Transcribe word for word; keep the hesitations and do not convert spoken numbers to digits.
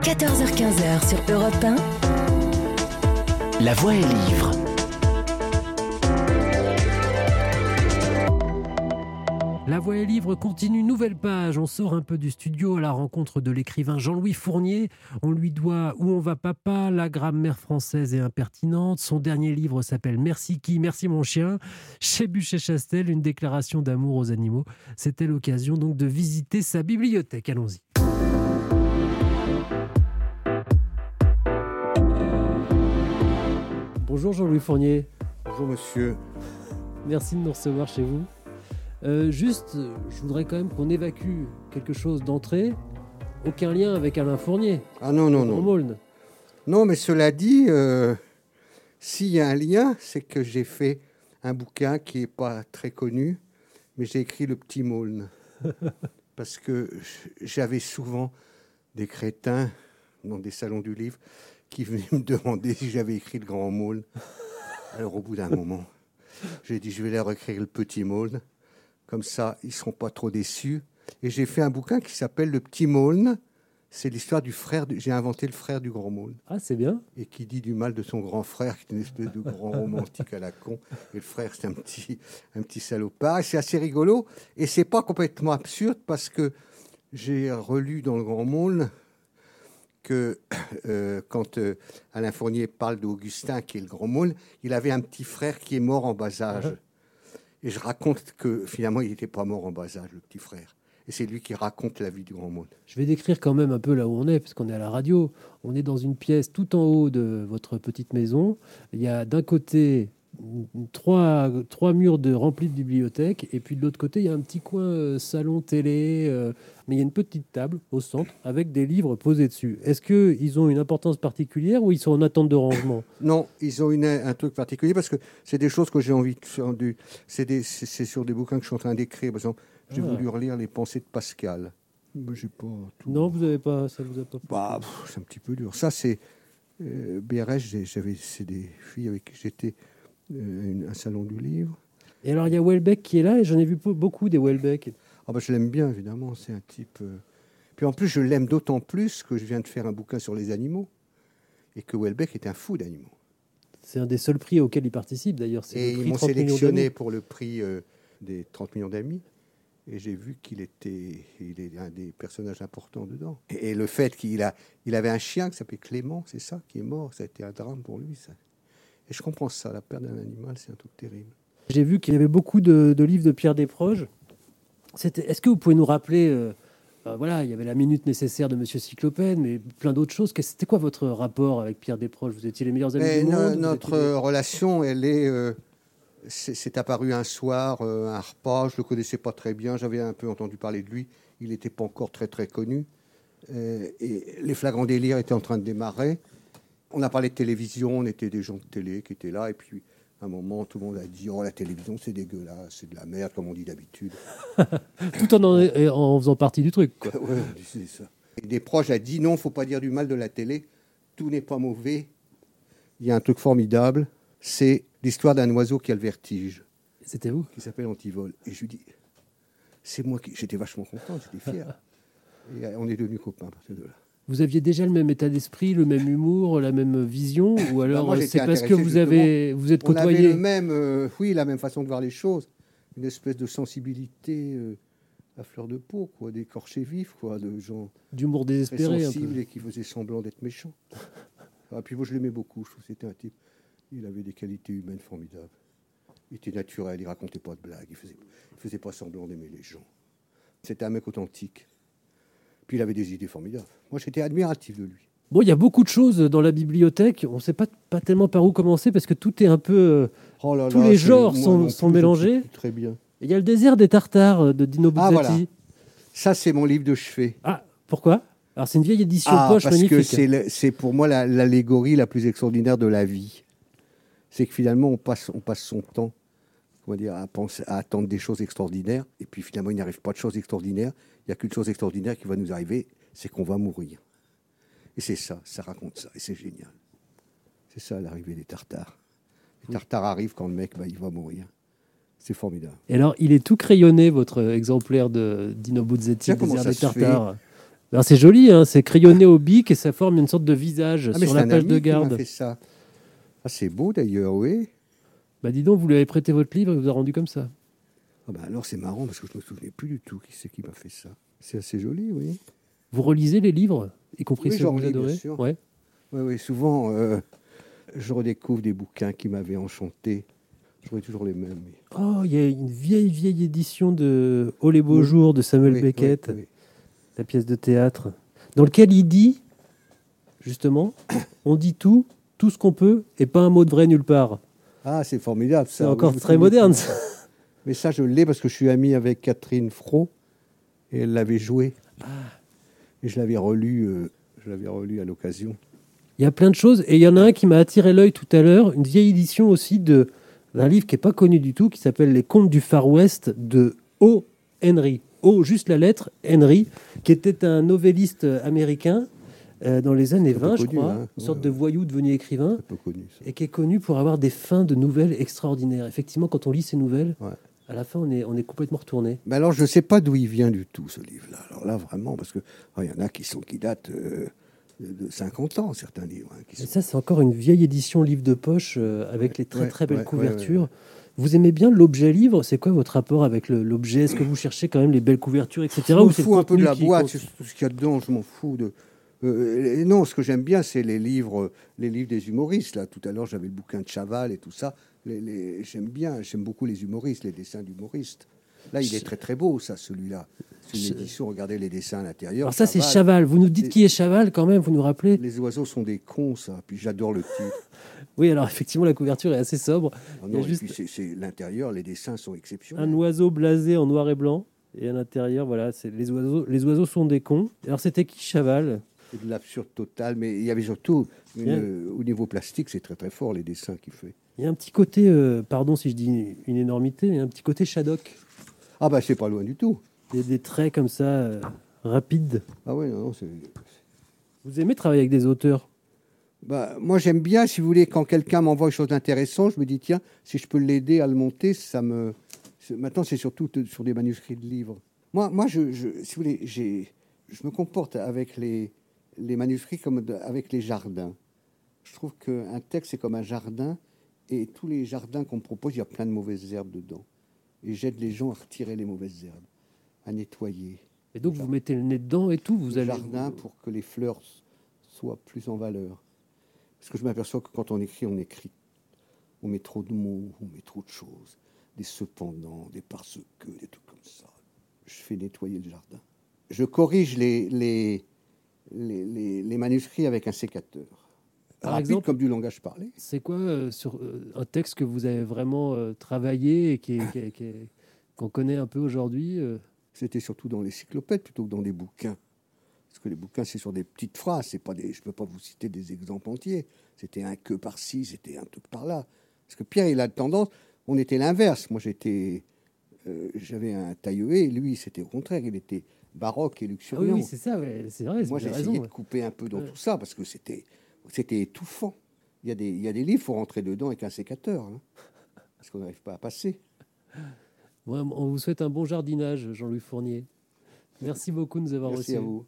quatorze heures quinze sur Europe un. La Voix est livre. La Voix est livre continue, nouvelle page. On sort un peu du studio à la rencontre de l'écrivain Jean-Louis Fournier. On lui doit Où on va papa, la grammaire française est impertinente. Son dernier livre s'appelle Merci qui, merci mon chien. Chez Buchet-Chastel, une déclaration d'amour aux animaux. C'était l'occasion donc de visiter sa bibliothèque. Allons-y. Bonjour Jean-Louis Fournier. Bonjour monsieur. Merci de nous recevoir chez vous. Euh, juste, je voudrais quand même qu'on évacue quelque chose d'entrée. Aucun lien avec Alain Fournier. Ah non, non, non. Maulne. Non, mais cela dit, euh, s'il y a un lien, c'est que j'ai fait un bouquin qui n'est pas très connu, mais j'ai écrit Le Petit Maulne. Parce que j'avais souvent des crétins dans des salons du livre qui venaient me demander si j'avais écrit Le Grand Maulne. Alors au bout d'un moment, j'ai dit je vais leur écrire Le Petit Maulne. Comme ça, ils ne seront pas trop déçus. Et j'ai fait un bouquin qui s'appelle Le Petit Maulne. C'est l'histoire du frère. Du... J'ai inventé le frère du Grand Maulne. Ah, c'est bien. Et qui dit du mal de son grand frère, qui est une espèce de grand romantique à la con. Et le frère, c'est un petit, un petit salopard. Et c'est assez rigolo. Et c'est pas complètement absurde parce que j'ai relu dans le Grand Maulne que euh, quand euh, Alain Fournier parle d'Augustin, qui est le Grand Maulne, il avait un petit frère qui est mort en bas âge. Uh-huh. Et je raconte que finalement, il n'était pas mort en bas âge, le petit frère. Et c'est lui qui raconte la vie du Grand Maulne. Je vais décrire quand même un peu là où on est, parce qu'on est à la radio. On est dans une pièce tout en haut de votre petite maison. Il y a d'un côté trois, trois murs de, remplis de bibliothèques, et puis de l'autre côté, il y a un petit coin euh, salon, télé, euh, mais il y a une petite table au centre avec des livres posés dessus. Est-ce qu'ils ont une importance particulière ou ils sont en attente de rangement ? Non, ils ont une, un truc particulier parce que c'est des choses que j'ai envie de faire. Du, c'est, des, c'est, c'est sur des bouquins que je suis en train d'écrire. Par exemple, j'ai ah. voulu relire Les Pensées de Pascal. Mais j'ai pas tout. Non, vous avez pas, ça vous a pas. Bah, pff, c'est un petit peu dur. Ça, c'est euh, B R S. J'ai, j'avais, c'est des filles avec qui j'étais euh, une, un salon du livre. Et alors, il y a Houellebecq qui est là, et j'en ai vu beaucoup des Houellebecq. Ah bah, je l'aime bien, évidemment. C'est un type. Euh... Puis en plus, je l'aime d'autant plus que je viens de faire un bouquin sur les animaux et que Houellebecq est un fou d'animaux. C'est un des seuls prix auxquels il participe, d'ailleurs. C'est et ils m'ont sélectionné pour le prix euh, des trente millions d'amis. Et j'ai vu qu'il était, il est un des personnages importants dedans. Et, et le fait qu'il a, il avait un chien qui s'appelait Clément, c'est ça, qui est mort, ça a été un drame pour lui. Ça. Et je comprends ça, la perte d'un animal, c'est un truc terrible. J'ai vu qu'il y avait beaucoup de, de livres de Pierre Desproges. C'était, est-ce que vous pouvez nous rappeler, euh, euh, voilà, il y avait la minute nécessaire de Monsieur Cyclopède, mais plein d'autres choses. C'était quoi votre rapport avec Pierre Desproges ? Vous étiez les meilleurs amis mais du no, monde ? Notre étiez... relation, elle est... Euh, C'est, c'est apparu un soir, euh, un repas, je ne le connaissais pas très bien, j'avais un peu entendu parler de lui, il n'était pas encore très très connu. Euh, et les flagrants délires étaient en train de démarrer. On a parlé de télévision, on était des gens de télé qui étaient là, et puis à un moment, tout le monde a dit « Oh, la télévision, c'est dégueulasse, c'est de la merde, comme on dit d'habitude. » Tout en, en, en faisant partie du truc, quoi. Ouais, c'est ça. Et des proches a dit « Non, il ne faut pas dire du mal de la télé, tout n'est pas mauvais. » Il y a un truc formidable, c'est l'histoire d'un oiseau qui a le vertige. C'était vous ? Qui s'appelle Antivol. Et je lui dis, c'est moi qui... J'étais vachement content, j'étais fier. Et on est devenus copains à partir de là. Vous aviez déjà le même état d'esprit, le même humour, la même vision ? Ou alors bah moi, c'est parce que vous, avez, vous êtes côtoyés ? On avait le même, euh, oui, la même façon de voir les choses. Une espèce de sensibilité euh, à fleur de peau, quoi, d'écorchés vifs, quoi, de gens... D'humour désespéré, très sensibles un peu. Et qui faisaient semblant d'être méchants. Ah, puis moi, je l'aimais beaucoup. Je trouve que c'était un type... Il avait des qualités humaines formidables. Il était naturel, il ne racontait pas de blagues, il ne faisait, il faisait pas semblant d'aimer les gens. C'était un mec authentique. Puis il avait des idées formidables. Moi, j'étais admiratif de lui. Bon, il y a beaucoup de choses dans la bibliothèque. On ne sait pas, pas tellement par où commencer parce que tout est un peu... Oh là tous là, les genres moi, sont, non sont plus, mélangés. Très bien. Il y a le désert des Tartares de Dino Buzzati. Ah, voilà. Ça, c'est mon livre de chevet. Ah, pourquoi ? Alors, c'est une vieille édition ah, poche parce magnifique. que c'est, le, c'est pour moi la, l'allégorie la plus extraordinaire de la vie. C'est que finalement, on passe, on passe son temps comment dire, à, penser, à attendre des choses extraordinaires, et puis finalement, il n'y arrive pas de choses extraordinaires. Il n'y a qu'une chose extraordinaire qui va nous arriver, c'est qu'on va mourir. Et c'est ça, ça raconte ça, et c'est génial. C'est ça, l'arrivée des Tartares. Les Tartares arrivent quand le mec, bah, il va mourir. C'est formidable. Et alors, il est tout crayonné, votre exemplaire de Dino Buzzati, Désert des Tartares. Alors c'est joli, hein, c'est crayonné au bic et ça forme une sorte de visage Ah, mais sur c'est la un page ami de qui m'a garde. fait ça. Ah, c'est beau d'ailleurs, oui. Bah dis donc, vous lui avez prêté votre livre et vous a rendu comme ça. Ah bah alors c'est marrant parce que je me souvenais plus du tout qui c'est qui m'a fait ça. C'est assez joli, oui. Vous relisez les livres, y compris Oui, ceux que j'en vous relis, bien adorez. sûr. Ouais. Oui, oui, souvent euh, je redécouvre des bouquins qui m'avaient enchanté. Je relis toujours les mêmes. oui. Oh, il y a une vieille, vieille édition de Oh les beaux Oui. jours de Samuel Oui, Beckett, oui, oui. la pièce de théâtre, dans lequel il dit, justement, on dit tout, tout ce qu'on peut, et pas un mot de vrai nulle part. Ah, c'est formidable ça. C'est Oui, encore je me très souvenais moderne, plus. ça. Mais ça, je l'ai parce que je suis ami avec Catherine Fro et elle l'avait joué. Ah. Et je l'avais relu, euh, je l'avais relu à l'occasion. Il y a plein de choses, et il y en a un qui m'a attiré l'œil tout à l'heure, une vieille édition aussi de, d'un livre qui n'est pas connu du tout, qui s'appelle Les Contes du Far West de O. Henry. O, juste la lettre, Henry, qui était un novelliste américain euh, dans les années C'est un peu vingt, je connu, crois, hein. une sorte Ouais, de ouais. voyou devenu écrivain, C'est peu connu ça. et qui est connu pour avoir des fins de nouvelles extraordinaires. Effectivement, quand on lit ces nouvelles, Ouais. à la fin, on est, on est complètement retourné. Mais alors, je ne sais pas d'où il vient du tout, ce livre-là. Alors là, vraiment, parce que oh, il y en a qui, sont, qui datent euh, de, de cinquante ans, certains livres. hein, qui Et sont... ça, c'est encore une vieille édition livre de poche euh, avec Ouais, les très ouais, très belles ouais, ouais, couvertures. ouais, Vous aimez bien l'objet livre? C'est quoi votre rapport avec le- l'objet? Est-ce que vous cherchez quand même les belles couvertures, et cetera Je m'en ou c'est le fous un peu de contenu la qui boîte, compte? c'est tout ce qu'il y a dedans, je m'en fous de... Euh, et non, ce que j'aime bien, c'est les livres, les livres des humoristes. Là, tout à l'heure, j'avais le bouquin de Chaval et tout ça. Les, les- j'aime bien, j'aime beaucoup les humoristes, les dessins d'humoristes. Là, il est très très beau, ça, celui-là. C'est une édition. Regardez les dessins à l'intérieur. Alors ça, c'est Chaval. Vous nous dites Les- qui est Chaval quand même, vous nous rappelez? Les oiseaux sont des cons, ça. Puis j'adore le titre. Oui, alors effectivement, la couverture est assez sobre. Ah Il y a non, et juste puis c'est, c'est l'intérieur, les dessins sont exceptionnels. un oiseau blasé en noir et blanc. Et à l'intérieur, voilà, c'est les oiseaux. Les oiseaux sont des cons. Alors c'était qui Chaval? C'est de l'absurde total, mais il y avait surtout, une- Bien. euh, au niveau plastique, c'est très très fort, les dessins qu'il fait. Il y a un petit côté, euh, pardon si je dis une énormité, mais un petit côté Shadok. Ah bah c'est pas loin du tout. Il y a des traits comme ça, euh, rapides. Ah ouais, non, non, c'est... Vous aimez travailler avec des auteurs? Bah, moi, j'aime bien, si vous voulez, quand quelqu'un m'envoie quelque chose d'intéressant, je me dis, tiens, si je peux l'aider à le monter, ça me... c'est- Maintenant, c'est surtout t- sur des manuscrits de livres. Moi, moi je, je- si vous voulez, j'ai... je me comporte avec les, les manuscrits comme de- avec les jardins. Je trouve qu'un texte, c'est comme un jardin, et tous les jardins qu'on me propose, il y a plein de mauvaises herbes dedans. Et j'aide les gens à retirer les mauvaises herbes, à nettoyer Et donc vous mettez le nez dedans et tout, vous le allez... jardin pour que les fleurs s- soient plus en valeur. Parce que je m'aperçois que quand on écrit, on écrit. On met trop de mots, on met trop de choses. Des cependant, des parce que, des trucs comme ça. Je fais nettoyer le jardin. Je corrige les, les, les, les- les manuscrits avec un sécateur. Par Rapide exemple comme du langage parlé. C'est quoi euh, sur euh, un texte que vous avez vraiment euh, travaillé et qui est- qui est- qui est- qu'on connaît un peu aujourd'hui euh, C'était surtout dans les cyclopèdes plutôt que dans des bouquins. Parce que les bouquins, c'est sur des petites phrases. C'est pas des, je ne peux pas vous citer des exemples entiers. C'était un que par-ci, c'était un truc par-là. Parce que Pierre, il a tendance... On était l'inverse. Moi, j'étais... euh, j'avais un tailleué. Lui, c'était au contraire. Il était baroque et Ah oui, luxuriant. oui, c'est ça, ouais, c'est vrai, Moi, vous j'ai avez essayé raison. de ouais. couper un peu dans Ouais. tout ça parce que c'était, c'était étouffant. Il y, a des, il y a des livres, il faut rentrer dedans avec un sécateur. hein, parce qu'on n'arrive pas à passer. Ouais, on vous souhaite un bon jardinage, Jean-Louis Fournier. Merci beaucoup de nous avoir Merci reçus. à vous.